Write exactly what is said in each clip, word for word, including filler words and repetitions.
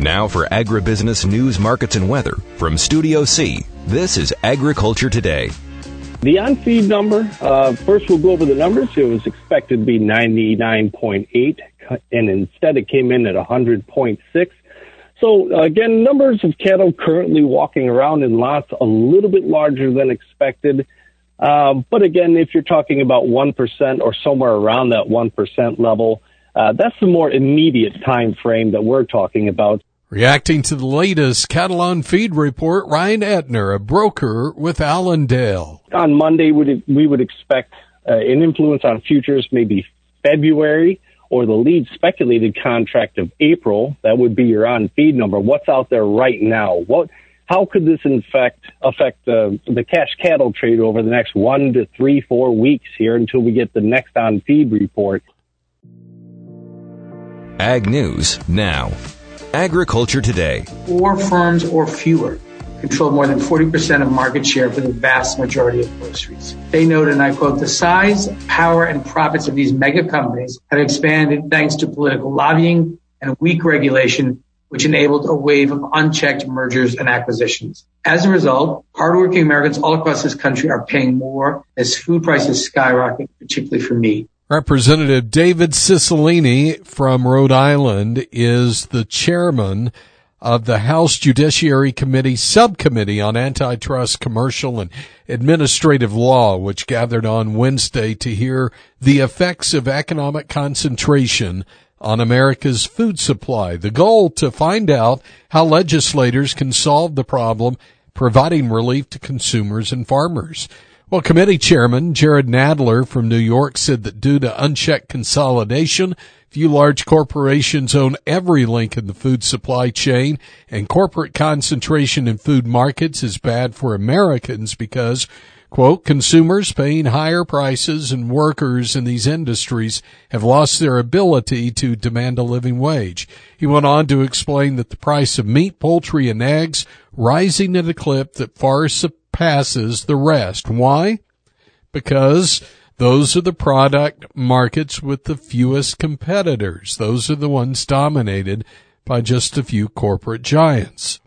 Now for agribusiness news, markets, and weather from Studio C, this is Agriculture Today. The on-feed number, uh, first we'll go over the numbers. It was expected to be ninety-nine point eight, and instead it came in at one hundred point six. So, uh, again, numbers of cattle currently walking around in lots a little bit larger than expected. Uh, but again, if you're talking about one percent or somewhere around that one percent level, uh, that's the more immediate time frame that we're talking about. Reacting to the latest cattle on feed report, Ryan Etner, a broker with Allendale. On Monday, we would expect uh, an influence on futures, maybe February, or the lead speculated contract of April. That would be your on-feed number. What's out there right now? What? How could this in fact affect uh, the cash cattle trade over the next one to three, four weeks here until we get the next on-feed report? Ag News now. Agriculture Today. Four firms or fewer control more than forty percent of market share for the vast majority of groceries. They note, and I quote, the size, power, and profits of these mega companies have expanded thanks to political lobbying and weak regulation, which enabled a wave of unchecked mergers and acquisitions. As a result, hardworking Americans all across this country are paying more as food prices skyrocket, particularly for meat. Representative David Cicilline from Rhode Island is the chairman of the House Judiciary Committee Subcommittee on Antitrust, Commercial, and Administrative Law, which gathered on Wednesday to hear the effects of economic concentration on America's food supply. The goal to find out how legislators can solve the problem, providing relief to consumers and farmers. Well, committee chairman Jared Nadler from New York said that due to unchecked consolidation, few large corporations own every link in the food supply chain, and corporate concentration in food markets is bad for Americans because, quote, consumers paying higher prices and workers in these industries have lost their ability to demand a living wage. He went on to explain that the price of meat, poultry, and eggs rising at a clip that far surpasses the rest. Why? Because those are the product markets with the fewest competitors. Those are the ones dominated by just a few corporate giants.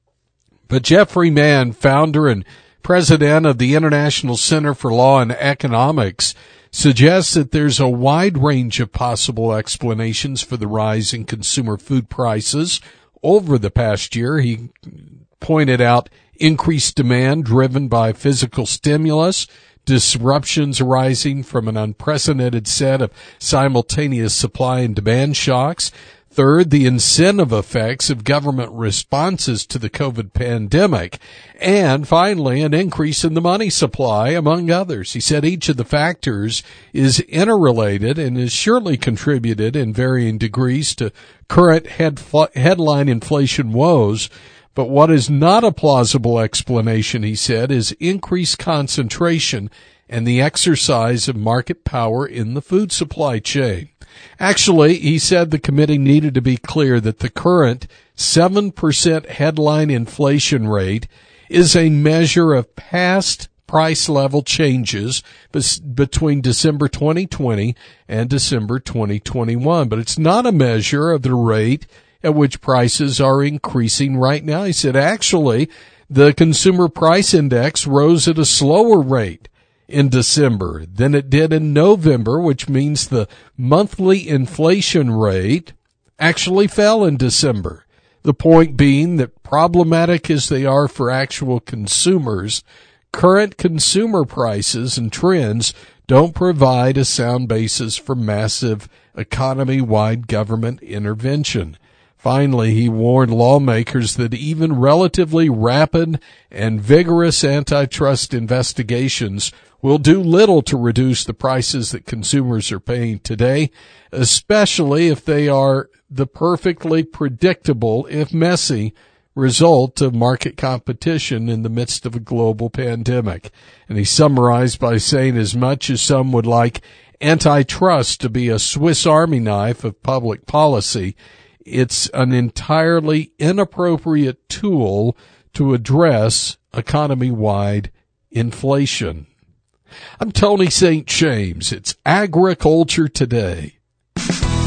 But Jeffrey Mann, founder and president of the International Center for Law and Economics, suggests that there's a wide range of possible explanations for the rise in consumer food prices over the past year. He pointed out increased demand driven by physical stimulus, disruptions arising from an unprecedented set of simultaneous supply and demand shocks. Third, the incentive effects of government responses to the COVID pandemic. And finally, an increase in the money supply, among others. He said each of the factors is interrelated and has surely contributed in varying degrees to current head, headline inflation woes. But what is not a plausible explanation, he said, is increased concentration and the exercise of market power in the food supply chain. Actually, he said the committee needed to be clear that the current seven percent headline inflation rate is a measure of past price level changes between December twenty twenty and December twenty twenty-one. But it's not a measure of the rate at which prices are increasing right now. He said, actually, the consumer price index rose at a slower rate in December than it did in November, which means the monthly inflation rate actually fell in December. The point being that problematic as they are for actual consumers, current consumer prices and trends don't provide a sound basis for massive economy-wide government intervention. Finally, he warned lawmakers that even relatively rapid and vigorous antitrust investigations will do little to reduce the prices that consumers are paying today, especially if they are the perfectly predictable, if messy, result of market competition in the midst of a global pandemic. And he summarized by saying, as much as some would like antitrust to be a Swiss Army knife of public policy, it's an entirely inappropriate tool to address economy-wide inflation. I'm Tony Saint James. It's Agriculture Today.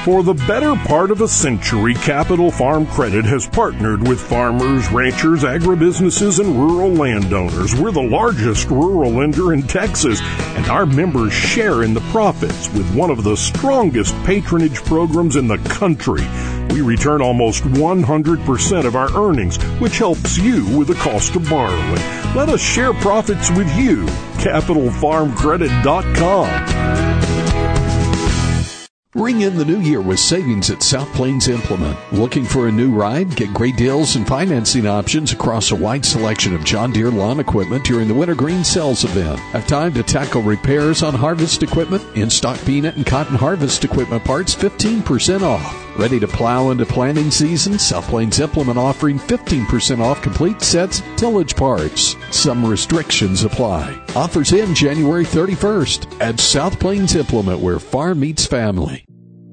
For the better part of a century, Capital Farm Credit has partnered with farmers, ranchers, agribusinesses, and rural landowners. We're the largest rural lender in Texas, and our members share in the profits with one of the strongest patronage programs in the country. We return almost one hundred percent of our earnings, which helps you with the cost of borrowing. Let us share profits with you. Capital Farm Credit dot com. Ring in the new year with savings at South Plains Implement. Looking for a new ride? Get great deals and financing options across a wide selection of John Deere lawn equipment during the Winter Green Sales event. Have time to tackle repairs on harvest equipment? In-stock peanut and cotton harvest equipment parts fifteen percent off. Ready to plow into planting season? South Plains Implement offering fifteen percent off complete sets tillage parts. Some restrictions apply. Offers end January thirty-first at South Plains Implement, where farm meets family.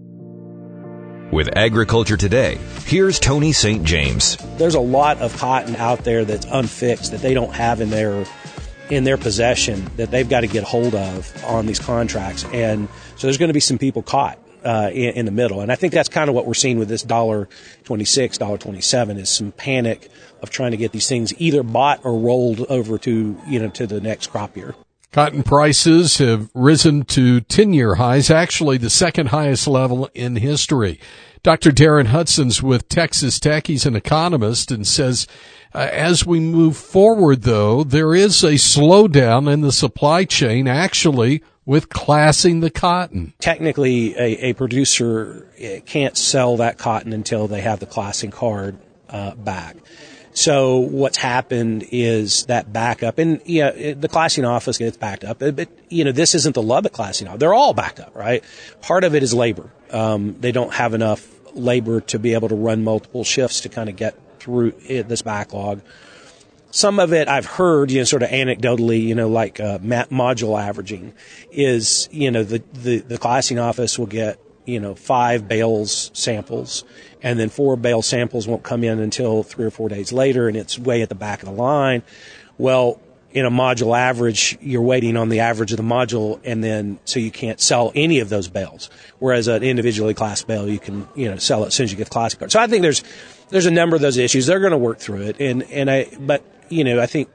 With Agriculture Today, here's Tony Saint James. There's a lot of cotton out there that's unfixed that they don't have in their in their possession that they've got to get hold of on these contracts. And so there's going to be some people caught uh, in, in the middle. And I think that's kind of what we're seeing with this one dollar twenty-six, one dollar twenty-seven is some panic of trying to get these things either bought or rolled over to, you know, to the next crop year. Cotton prices have risen to ten-year highs, actually the second highest level in history. Doctor Darren Hudson's with Texas Tech. He's an economist and says, uh, as we move forward, though, there is a slowdown in the supply chain, actually, with classing the cotton. Technically, a, a producer can't sell that cotton until they have the classing card uh, back. So what's happened is that backup, and yeah, the classing office gets backed up. But you know, this isn't the Lubbock classing office; they're all backed up, right? Part of it is labor. Um, they don't have enough labor to be able to run multiple shifts to kind of get through it, this backlog. Some of it I've heard, you know, sort of anecdotally, you know, like uh, module averaging is, you know, the, the the classing office will get, you know, five bales samples, and then four bale samples won't come in until three or four days later, and it's way at the back of the line. Well, in a module average, you're waiting on the average of the module, and then so you can't sell any of those bales. Whereas an individually classed bale, you can, you know, sell it as soon as you get the classic card. So I think there's there's a number of those issues. They're going to work through it, and and I but you know I think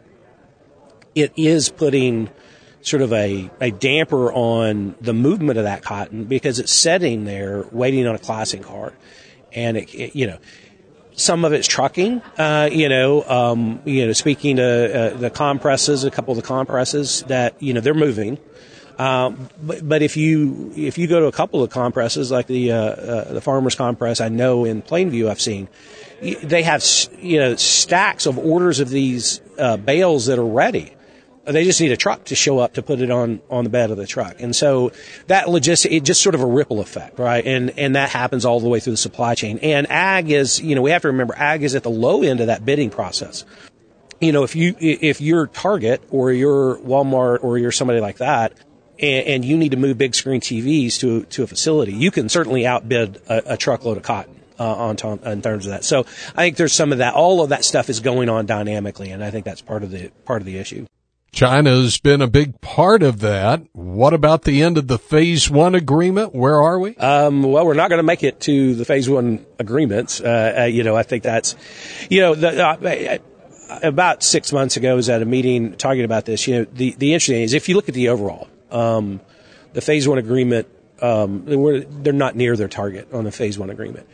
it is putting sort of a, a damper on the movement of that cotton because it's sitting there waiting on a classing card. And, it, it, you know, some of it's trucking, uh, you know, um, you know, speaking to uh, the compresses, a couple of the compresses that, you know, they're moving. Um, but, but if you, if you go to a couple of compresses like the, uh, uh, the Farmers Compress, I know in Plainview I've seen, they have, you know, stacks of orders of these, uh, bales that are ready. They just need a truck to show up to put it on, on the bed of the truck. And so that logistic, it just sort of a ripple effect, right? And, and that happens all the way through the supply chain. And ag is, you know, we have to remember ag is at the low end of that bidding process. You know, if you, if you're Target or you're Walmart or you're somebody like that, and, and you need to move big screen T Vs to, to a facility, you can certainly outbid a, a truckload of cotton. Uh, on t- in terms of that. So I think there's some of that. All of that stuff is going on dynamically, and I think that's part of the, part of the issue. China's been a big part of that. What about the end of the phase one agreement? Where are we? Um, well, we're not going to make it to the phase one agreements. Uh, uh, you know, I think that's, you know, the, uh, about six months ago I was at a meeting talking about this. You know, the, the interesting thing is if you look at the overall, um, the phase one agreement, um, we're, they're not near their target on the phase one agreement.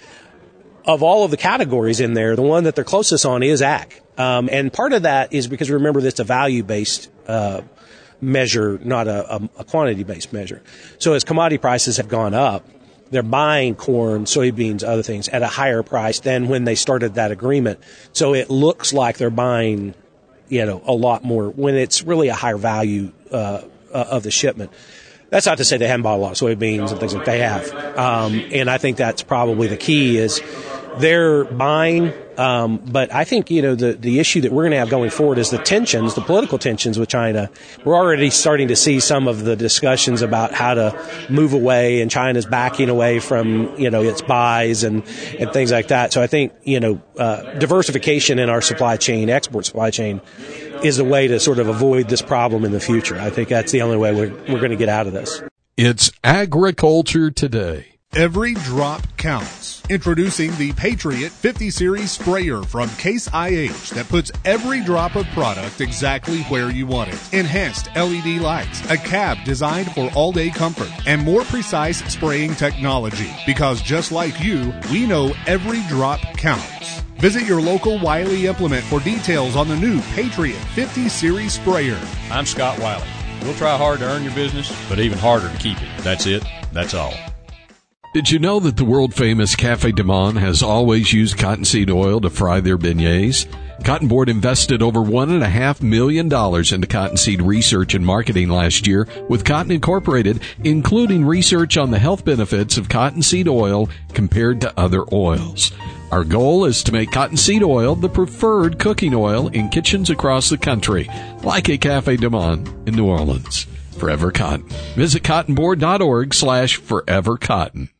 Of all of the categories in there, the one that they're closest on is ag. Um, and part of that is because remember that's a value-based uh, measure, not a, a, a quantity-based measure. So as commodity prices have gone up, they're buying corn, soybeans, other things at a higher price than when they started that agreement. So it looks like they're buying, you know, a lot more when it's really a higher value uh, uh, of the shipment. That's not to say they haven't bought a lot of soybeans and things like they have. Um, and I think that's probably the key is they're buying. Um, but I think, you know, the, the issue that we're going to have going forward is the tensions, the political tensions with China. We're already starting to see some of the discussions about how to move away, and China's backing away from, you know, its buys and, and things like that. So I think, you know, uh, diversification in our supply chain, export supply chain, is a way to sort of avoid this problem in the future. I think that's the only way we're, we're going to get out of this. It's Agriculture Today. Every drop counts. Introducing the Patriot fifty series sprayer from Case I H that puts every drop of product exactly where you want it. Enhanced L E D lights, a cab designed for all-day comfort, and more precise spraying technology. Because just like you, we know every drop counts. Visit your local Wiley Implement for details on the new Patriot fifty series sprayer. I'm Scott Wiley. We'll try hard to earn your business, but even harder to keep it. That's it. That's all. Did you know that the world-famous Cafe Du Monde has always used cottonseed oil to fry their beignets? Cotton Board invested over one and a half million dollars into cottonseed research and marketing last year with Cotton Incorporated, including research on the health benefits of cottonseed oil compared to other oils. Our goal is to make cottonseed oil the preferred cooking oil in kitchens across the country, like a Cafe Du Monde in New Orleans. Forever Cotton. Visit cottonboard.org slash forever cotton.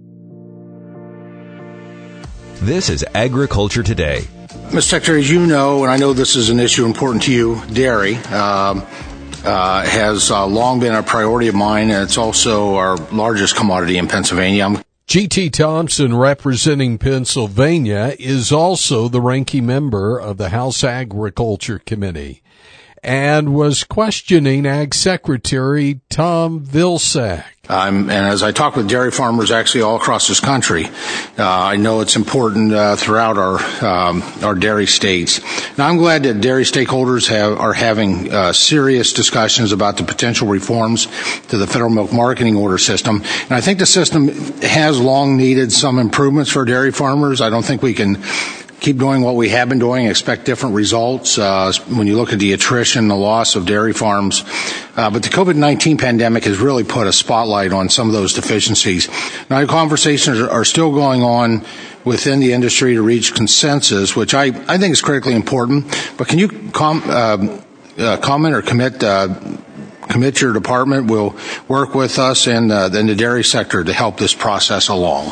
This is Agriculture Today. Mister Secretary, as you know, and I know this is an issue important to you, dairy um, uh, has uh, long been a priority of mine, and it's also our largest commodity in Pennsylvania. I'm G T. Thompson, representing Pennsylvania, is also the ranking member of the House Agriculture Committee and was questioning Ag Secretary Tom Vilsack. Um, and as I talk with dairy farmers actually all across this country, uh, I know it's important uh, throughout our um, our dairy states. Now, I'm glad that dairy stakeholders have, are having uh, serious discussions about the potential reforms to the federal milk marketing order system. And I think the system has long needed some improvements for dairy farmers. I don't think we can keep doing what we have been doing, expect different results uh, when you look at the attrition, the loss of dairy farms. Uh, but the COVID nineteen pandemic has really put a spotlight on some of those deficiencies. Now, conversations are, are still going on within the industry to reach consensus, which I, I think is critically important. But can you com- uh, uh, comment or commit uh, commit your department will work with us and uh, then the dairy sector to help this process along?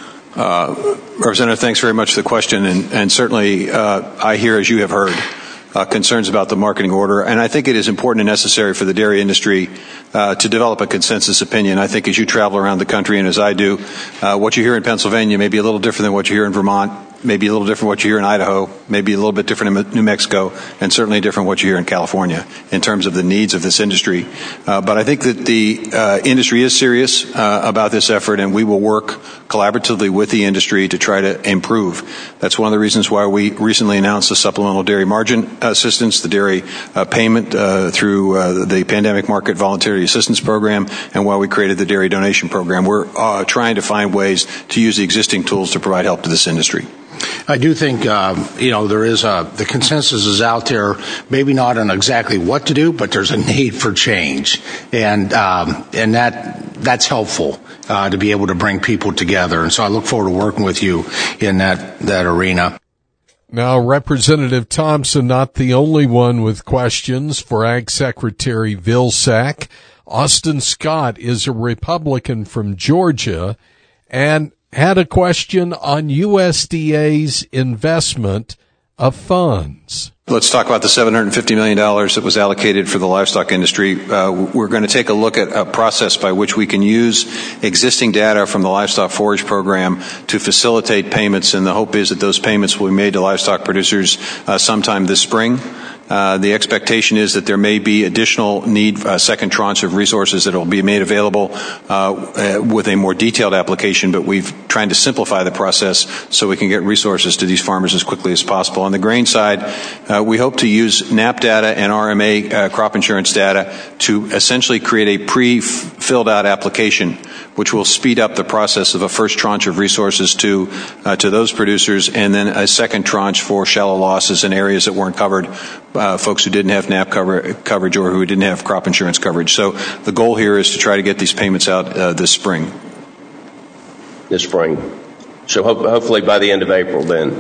Uh, Representative, thanks very much for the question, and, and certainly uh, I hear, as you have heard, uh, concerns about the marketing order, and I think it is important and necessary for the dairy industry uh, to develop a consensus opinion. I think as you travel around the country, and as I do, uh, what you hear in Pennsylvania may be a little different than what you hear in Vermont, maybe a little different what you hear in Idaho, maybe a little bit different in New Mexico, and certainly different what you hear in California in terms of the needs of this industry. Uh, but I think that the uh, industry is serious uh, about this effort, and we will work collaboratively with the industry to try to improve. That's one of the reasons why we recently announced the supplemental dairy margin assistance, the dairy uh, payment uh, through uh, the Pandemic Market Voluntary Assistance Program, and why we created the dairy donation program. We're uh, trying to find ways to use the existing tools to provide help to this industry. I do think, uh, you know, there is a, the consensus is out there, maybe not on exactly what to do, but there's a need for change. And, um, and that, that's helpful, uh, to be able to bring people together. And so I look forward to working with you in that, that arena. Now, Representative Thompson, not the only one with questions for Ag Secretary Vilsack. Austin Scott is a Republican from Georgia and had a question on U S D A's investment of funds. Let's talk about the seven hundred fifty million dollars that was allocated for the livestock industry. Uh, we're going to take a look at a process by which we can use existing data from the livestock forage program to facilitate payments, and the hope is that those payments will be made to livestock producers uh, sometime this spring. Uh, the expectation is that there may be additional need, a uh, second tranche of resources that will be made available uh, uh, with a more detailed application, but we've tried to simplify the process so we can get resources to these farmers as quickly as possible. On the grain side, uh, we hope to use N A P data and R M A uh, crop insurance data to essentially create a pre-filled out application, which will speed up the process of a first tranche of resources to uh, to those producers, and then a second tranche for shallow losses in areas that weren't covered, uh, folks who didn't have N A P cover, coverage or who didn't have crop insurance coverage. So the goal here is to try to get these payments out uh, this spring. This spring. So ho- hopefully by the end of April then.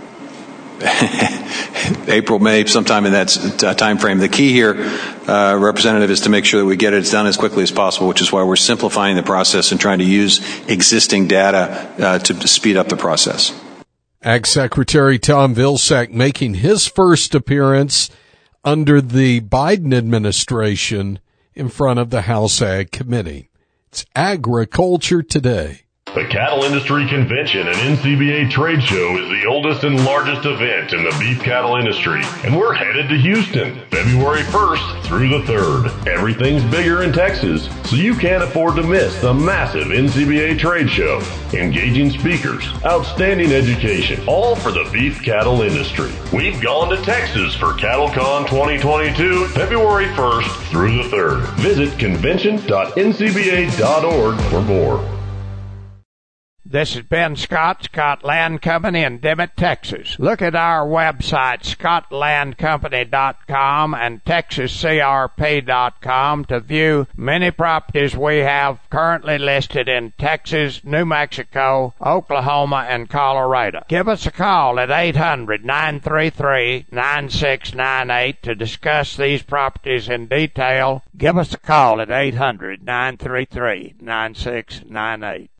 April, May, sometime in that uh, time frame. The key here, uh, Representative, is to make sure that we get it done as quickly as possible, which is why we're simplifying the process and trying to use existing data uh, to speed up the process. Ag Secretary Tom Vilsack making his first appearance under the Biden administration in front of the House Ag Committee. It's Agriculture Today. The Cattle Industry Convention and N C B A Trade Show is the oldest and largest event in the beef cattle industry, and we're headed to Houston, February first through the third. Everything's bigger in Texas, so you can't afford to miss the massive N C B A Trade Show. Engaging speakers, outstanding education, all for the beef cattle industry. We've gone to Texas for CattleCon twenty twenty-two, February first through the third. Visit convention dot n c b a dot org for more. This is Ben Scott, Scott Land Company in Dimmitt, Texas. Look at our website, scott land company dot com and texas c r p dot com to view many properties we have currently listed in Texas, New Mexico, Oklahoma, and Colorado. Give us a call at eight hundred, nine three three, nine six nine eight to discuss these properties in detail. Give us a call at eight hundred, nine three three, nine six nine eight.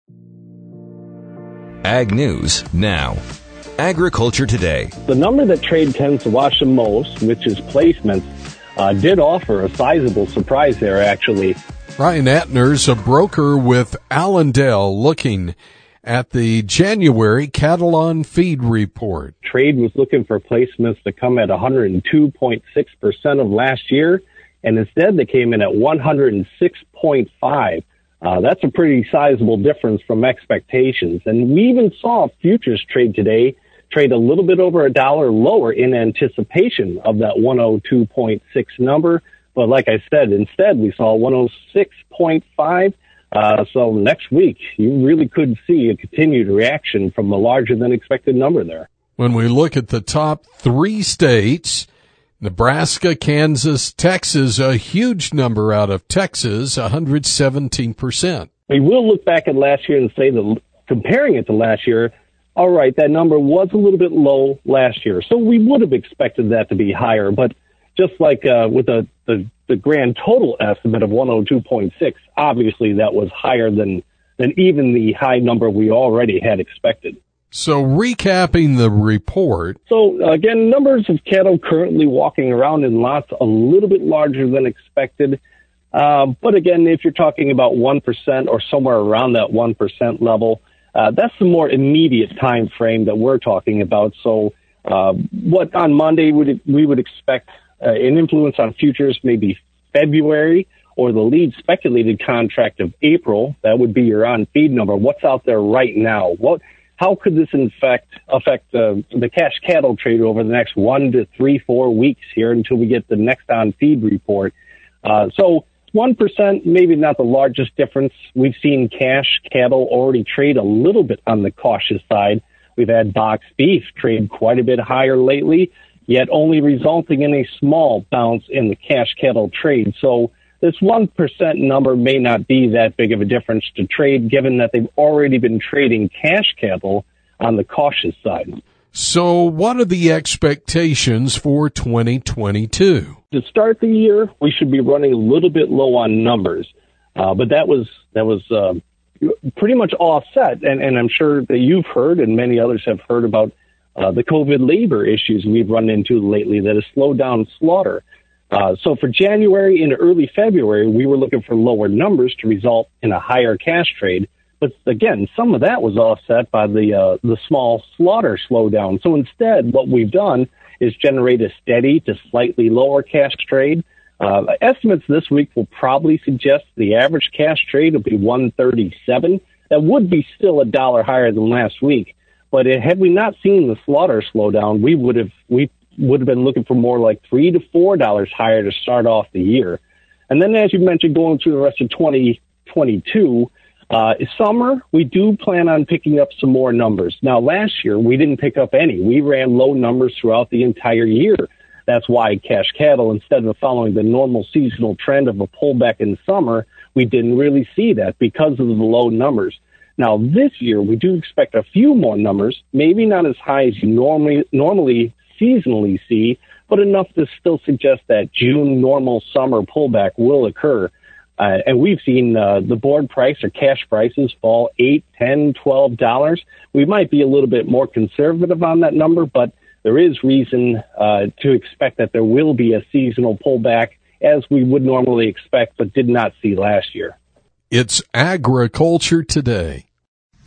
Ag News now. Agriculture Today. The number that trade tends to watch the most, which is placements, uh, did offer a sizable surprise there, actually. Ryan Atner's a broker with Allendale looking at the January Cattle on Feed report. Trade was looking for placements to come at one hundred two point six percent of last year, and instead they came in at one hundred six point five. Uh, that's a pretty sizable difference from expectations. And we even saw futures trade today trade a little bit over a dollar lower in anticipation of that one hundred two point six number. But like I said, instead we saw one hundred six point five. Uh, so next week, you really could see a continued reaction from a larger than expected number there. When we look at the top three states, Nebraska, Kansas, Texas, a huge number out of Texas, one hundred seventeen percent. We will look back at last year and say that comparing it to last year, all right, that number was a little bit low last year. So we would have expected that to be higher. But just like uh, with the, the, the grand total estimate of one hundred two point six, obviously that was higher than, than even the high number we already had expected. So recapping the report. So again, numbers of cattle currently walking around in lots a little bit larger than expected. Uh, but again, if you're talking about one percent or somewhere around that one percent level, uh, that's the more immediate time frame that we're talking about. So uh, what on Monday would we would expect uh, an influence on futures, maybe February, or the lead speculated contract of April. That would be your on-feed number. What's out there right now? What How could this in fact affect uh, the cash cattle trade over the next one to three, four weeks here until we get the next on-feed report? Uh, so one percent, maybe not the largest difference. We've seen cash cattle already trade a little bit on the cautious side. We've had box beef trade quite a bit higher lately, yet only resulting in a small bounce in the cash cattle trade. So this one percent number may not be that big of a difference to trade, given that they've already been trading cash cattle on the cautious side. So what are the expectations for twenty twenty-two? To start the year, we should be running a little bit low on numbers, uh, but that was that was uh, pretty much offset, and, and I'm sure that you've heard and many others have heard about uh, the COVID labor issues we've run into lately that has slowed down slaughter. Uh, so for January and early February, we were looking for lower numbers to result in a higher cash trade. But again, some of that was offset by the uh, the small slaughter slowdown. So instead, what we've done is generate a steady to slightly lower cash trade. Uh, estimates this week will probably suggest the average cash trade will be one thirty-seven. That would be still a dollar higher than last week. But it, had we not seen the slaughter slowdown, we would have we would have been looking for more like three to four dollars higher to start off the year. And then, as you mentioned, going through the rest of twenty twenty-two. Uh, summer, we do plan on picking up some more numbers. Now, last year, we didn't pick up any. We ran low numbers throughout the entire year. That's why cash cattle, instead of following the normal seasonal trend of a pullback in summer, we didn't really see that because of the low numbers. Now, this year, we do expect a few more numbers, maybe not as high as you normally, normally seasonally see, but enough to still suggest that June normal summer pullback will occur. Uh, and we've seen uh, the board price or cash prices fall eight, ten, twelve dollars. We might be a little bit more conservative on that number, but there is reason uh, to expect that there will be a seasonal pullback as we would normally expect, but did not see last year. It's Agriculture Today.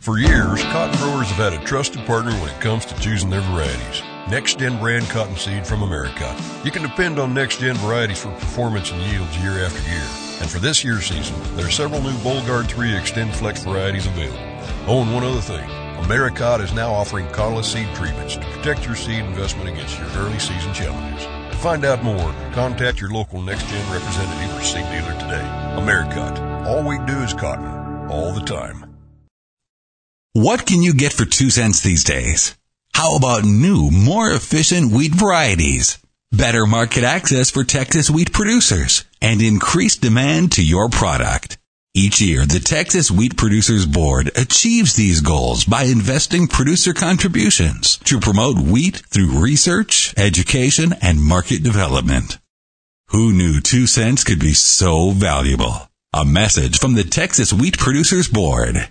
For years, cotton growers have had a trusted partner when it comes to choosing their varieties. Next Gen brand cottonseed from America. You can depend on Next Gen varieties for performance and yields year after year. And for this year's season, there are several new BoldGuard three Extend Flex varieties available. Oh, and one other thing. Americot is now offering cautelous seed treatments to protect your seed investment against your early season challenges. To find out more, contact your local Next Gen representative or seed dealer today. Americot. All we do is cotton. All the time. What can you get for two cents these days? How about new, more efficient wheat varieties? Better market access for Texas wheat producers and increased demand to your product. Each year, the Texas Wheat Producers Board achieves these goals by investing producer contributions to promote wheat through research, education, and market development. Who knew two cents could be so valuable? A message from the Texas Wheat Producers Board.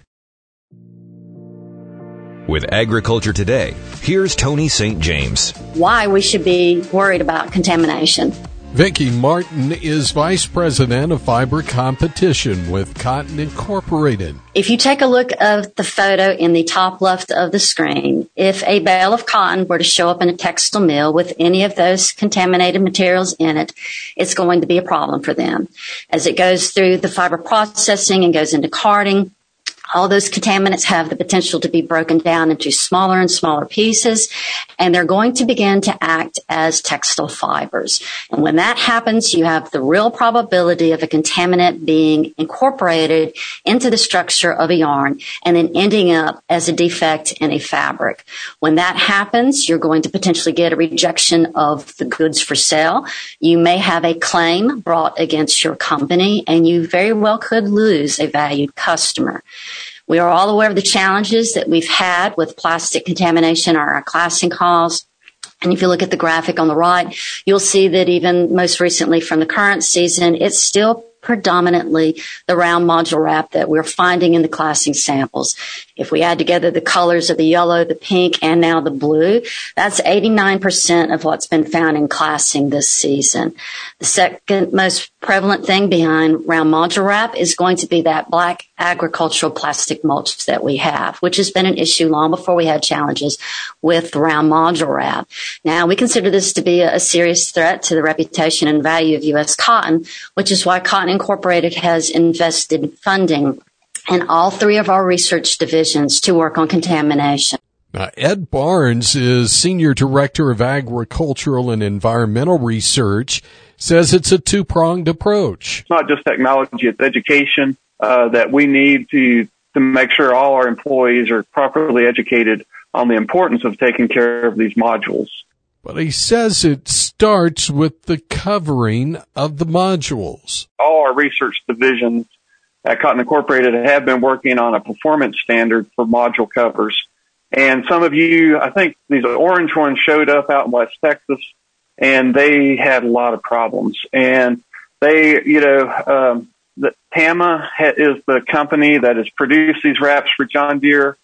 With Agriculture Today, here's Tony Saint James. Why we should be worried about contamination. Vicki Martin is Vice President of Fiber Competition with Cotton Incorporated. If you take a look at the photo in the top left of the screen, if a bale of cotton were to show up in a textile mill with any of those contaminated materials in it, it's going to be a problem for them. As it goes through the fiber processing and goes into carding, all those contaminants have the potential to be broken down into smaller and smaller pieces, and they're going to begin to act as textile fibers. And when that happens, you have the real probability of a contaminant being incorporated into the structure of a yarn and then ending up as a defect in a fabric. When that happens, you're going to potentially get a rejection of the goods for sale. You may have a claim brought against your company, and you very well could lose a valued customer. We are all aware of the challenges that we've had with plastic contamination on our classing halls. And if you look at the graphic on the right, you'll see that even most recently from the current season, it's still predominantly the round module wrap that we're finding in the classing samples. If we add together the colors of the yellow, the pink, and now the blue, that's eighty-nine percent of what's been found in classing this season. The second most prevalent thing behind round module wrap is going to be that black agricultural plastic mulch that we have, which has been an issue long before we had challenges with round module wrap. Now, we consider this to be a serious threat to the reputation and value of U S cotton, which is why Cotton Incorporated has invested funding in all three of our research divisions to work on contamination. Now, Ed Barnes is Senior Director of Agricultural and Environmental Research, says it's a two-pronged approach. It's not just technology, it's education uh, that we need to, to make sure all our employees are properly educated on the importance of taking care of these modules. But he says it starts with the covering of the modules. All our research divisions at Cotton Incorporated have been working on a performance standard for module covers. And some of you, I think these orange ones showed up out in West Texas, and they had a lot of problems. And they, you know, um, the Tama is the company that has produced these wraps for John Deere,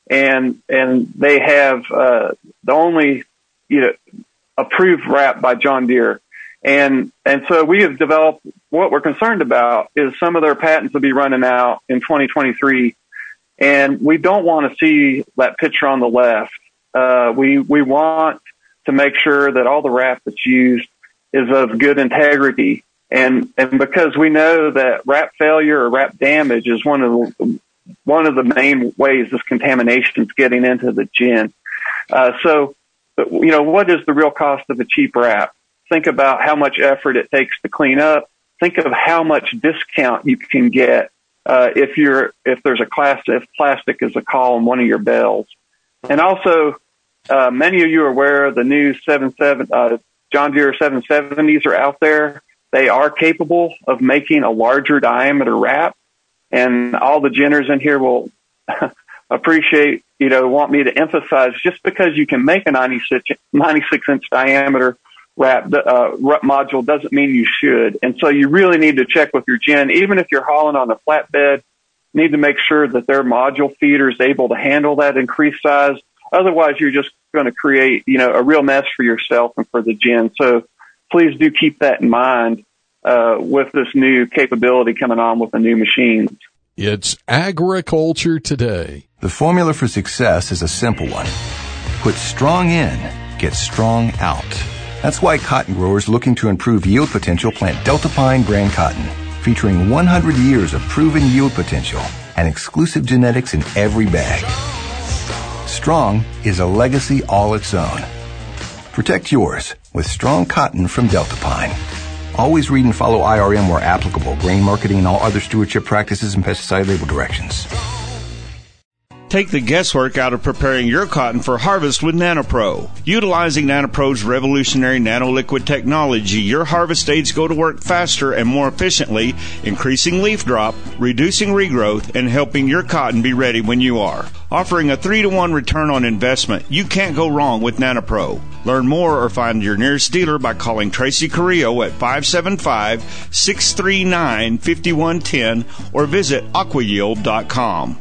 and and they have uh, the only, you know, approved wrap by John Deere. And and so we have developed, what we're concerned about is some of their patents will be running out in twenty twenty-three. And we don't want to see that picture on the left. Uh, we, we want to make sure that all the wrap that's used is of good integrity. And, and because we know that wrap failure or wrap damage is one of the, one of the main ways this contamination is getting into the gin. Uh, so, you know, what is the real cost of a cheap wrap? Think about how much effort it takes to clean up. Think of how much discount you can get uh, if you're if there's a class if plastic is a call on one of your bales. And also, uh, many of you are aware of the new seven seven uh, John Deere seven seventies are out there. They are capable of making a larger diameter wrap, and all the ginners in here will appreciate, you know, want me to emphasize, just because you can make a ninety-six inch diameter wrap uh, module doesn't mean you should. And so you really need to check with your gin. Even if you're hauling on a flatbed, you need to make sure that their module feeder is able to handle that increased size. Otherwise, you're just going to create, you know, a real mess for yourself and for the gin. So please do keep that in mind uh, with this new capability coming on with the new machines. It's Agriculture Today. The formula for success is a simple one. Put strong in, get strong out. That's why cotton growers looking to improve yield potential plant Delta Pine brand cotton, featuring one hundred years of proven yield potential and exclusive genetics in every bag. Strong is a legacy all its own. Protect yours with strong cotton from Delta Pine. Always read and follow I R M where applicable, grain marketing and all other stewardship practices and pesticide label directions. Take the guesswork out of preparing your cotton for harvest with NanoPro. Utilizing NanoPro's revolutionary nanoliquid technology, your harvest aids go to work faster and more efficiently, increasing leaf drop, reducing regrowth, and helping your cotton be ready when you are. Offering a three to one return on investment, you can't go wrong with NanoPro. Learn more or find your nearest dealer by calling Tracy Carrillo at five seven five, six three nine, five one one zero or visit aqua yield dot com.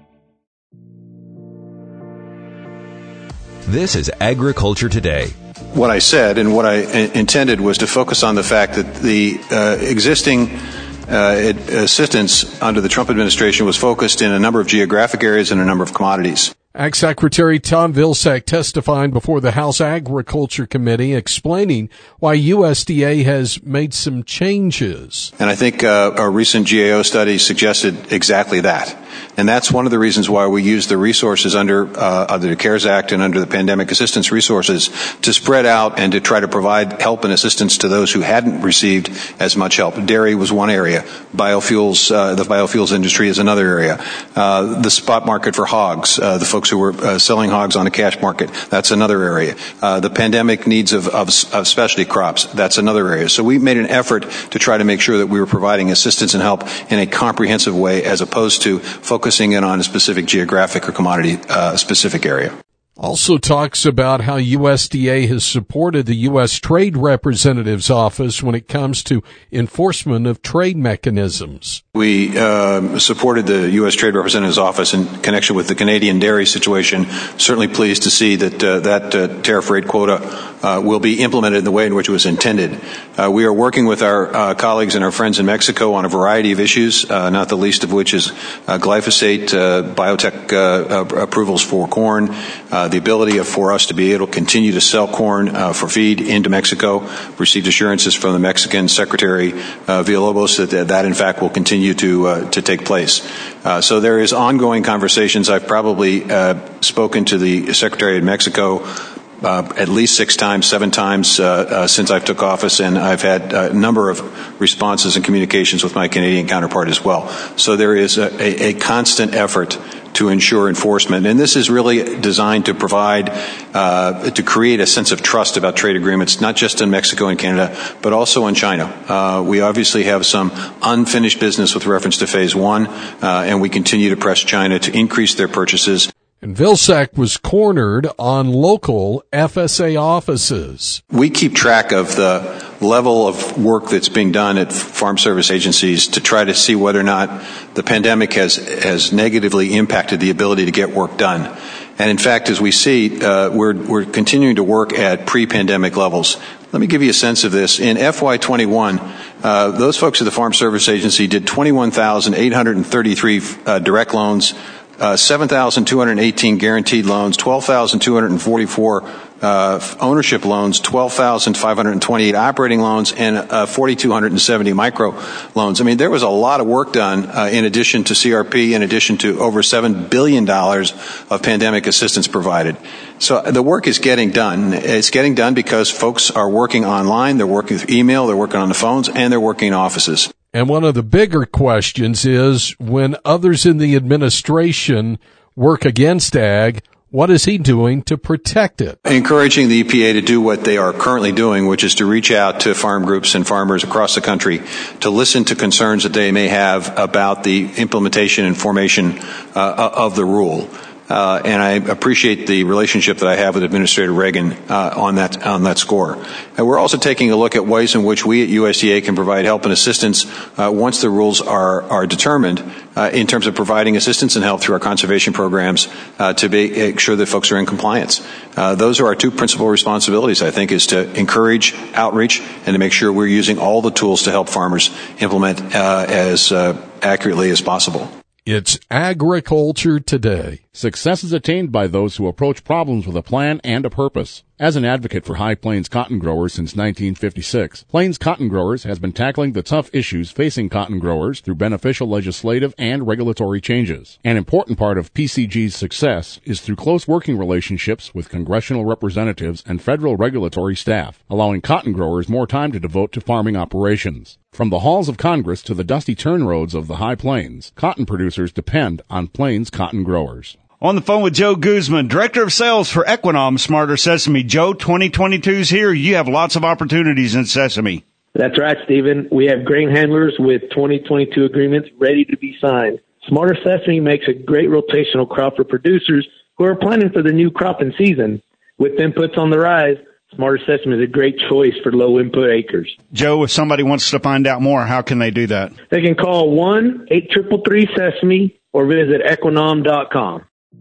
This is Agriculture Today. What I said and what I intended was to focus on the fact that the uh, existing uh, assistance under the Trump administration was focused in a number of geographic areas and a number of commodities. Ag Secretary Tom Vilsack testifying before the House Agriculture Committee explaining why U S D A has made some changes. And I think uh, a recent G A O study suggested exactly that. And that's one of the reasons why we use the resources under, uh, under the CARES Act and under the pandemic assistance resources to spread out and to try to provide help and assistance to those who hadn't received as much help. Dairy was one area. Biofuels, uh, the biofuels industry is another area. Uh, the spot market for hogs, uh, the folks who were uh, selling hogs on the cash market, that's another area. Uh, the pandemic needs of, of, of specialty crops, that's another area. So we made an effort to try to make sure that we were providing assistance and help in a comprehensive way as opposed to focusing in on a specific geographic or commodity uh, specific area. Also talks about how U S D A has supported the U S Trade Representative's office when it comes to enforcement of trade mechanisms. We uh, supported the U S Trade Representative's office in connection with the Canadian dairy situation. Certainly pleased to see that uh, that uh, tariff rate quota uh, will be implemented in the way in which it was intended. Uh, we are working with our uh, colleagues and our friends in Mexico on a variety of issues, uh, not the least of which is uh, glyphosate, uh, biotech uh, uh, approvals for corn, uh, the ability of, for us to be able to continue to sell corn uh, for feed into Mexico. Received assurances from the Mexican Secretary uh, Villalobos that that in fact will continue to uh, to take place. Uh, so there is ongoing conversations. I've probably uh, spoken to the Secretary of Mexico Uh, at least six times, seven times uh, uh, since I took office, and I've had a number of responses and communications with my Canadian counterpart as well. So there is a, a, a constant effort to ensure enforcement, and this is really designed to provide, uh, to create a sense of trust about trade agreements, not just in Mexico and Canada, but also in China. Uh, we obviously have some unfinished business with reference to phase one, uh, and we continue to press China to increase their purchases. And Vilsack was cornered on local F S A offices. We keep track of the level of work that's being done at Farm Service agencies to try to see whether or not the pandemic has, has negatively impacted the ability to get work done. And in fact, as we see, uh, we're, we're continuing to work at pre-pandemic levels. Let me give you a sense of this. In F Y twenty-one, uh, those folks at the Farm Service Agency did twenty-one thousand eight hundred thirty-three uh, direct loans, Uh, seven thousand two hundred eighteen guaranteed loans, twelve thousand two hundred forty-four uh, ownership loans, twelve thousand five hundred twenty-eight operating loans, and uh, four thousand two hundred seventy micro loans. I mean, there was a lot of work done uh, in addition to C R P, in addition to over seven billion dollars of pandemic assistance provided. So the work is getting done. It's getting done because folks are working online, they're working with email, they're working on the phones, and they're working in offices. And one of the bigger questions is, when others in the administration work against ag, what is he doing to protect it? Encouraging the E P A to do what they are currently doing, which is to reach out to farm groups and farmers across the country to listen to concerns that they may have about the implementation and formation uh, of the rule. Uh, and I appreciate the relationship that I have with Administrator Reagan uh, on that on that score. And we're also taking a look at ways in which we at U S D A can provide help and assistance uh, once the rules are are determined uh, in terms of providing assistance and help through our conservation programs uh, to be, make sure that folks are in compliance. Uh, those are our two principal responsibilities, I think, is to encourage outreach and to make sure we're using all the tools to help farmers implement uh, as uh, accurately as possible. It's Agriculture Today. Success is attained by those who approach problems with a plan and a purpose. As an advocate for High Plains cotton growers since nineteen fifty-six, Plains Cotton Growers has been tackling the tough issues facing cotton growers through beneficial legislative and regulatory changes. An important part of P C G's success is through close working relationships with congressional representatives and federal regulatory staff, allowing cotton growers more time to devote to farming operations. From the halls of Congress to the dusty turn roads of the High Plains, cotton producers depend on Plains Cotton Growers. On the phone with Joe Guzman, Director of Sales for Equinom Smarter Sesame. Joe, twenty twenty-two's here. You have lots of opportunities in sesame. That's right, Stephen. We have grain handlers with twenty twenty-two agreements ready to be signed. Smarter Sesame makes a great rotational crop for producers who are planning for the new cropping season. With inputs on the rise, Smarter Sesame is a great choice for low-input acres. Joe, if somebody wants to find out more, how can they do that? They can call one eight three three sesame or visit equinom dot com.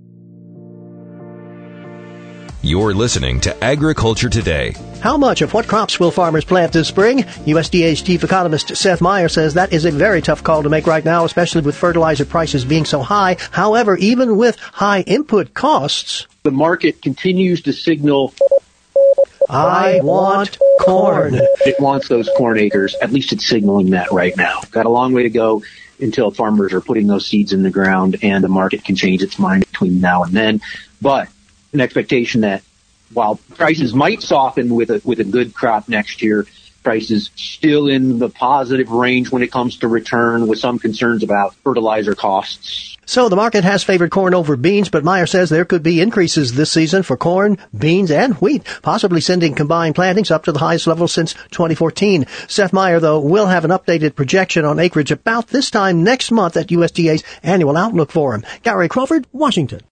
You're listening to Agriculture Today. How much of what crops will farmers plant this spring? U S D A's chief economist Seth Meyer says that is a very tough call to make right now, especially with fertilizer prices being so high. However, even with high input costs, the market continues to signal, I want corn. It wants those corn acres. At least it's signaling that right now. Got a long way to go until farmers are putting those seeds in the ground and the market can change its mind between now and then. But an expectation that while prices might soften with a with a good crop next year, prices still in the positive range when it comes to return, with some concerns about fertilizer costs. So the market has favored corn over beans, but Meyer says there could be increases this season for corn, beans, and wheat, possibly sending combined plantings up to the highest level since twenty fourteen. Seth Meyer, though, will have an updated projection on acreage about this time next month at U S D A's Annual Outlook Forum. Gary Crawford, Washington.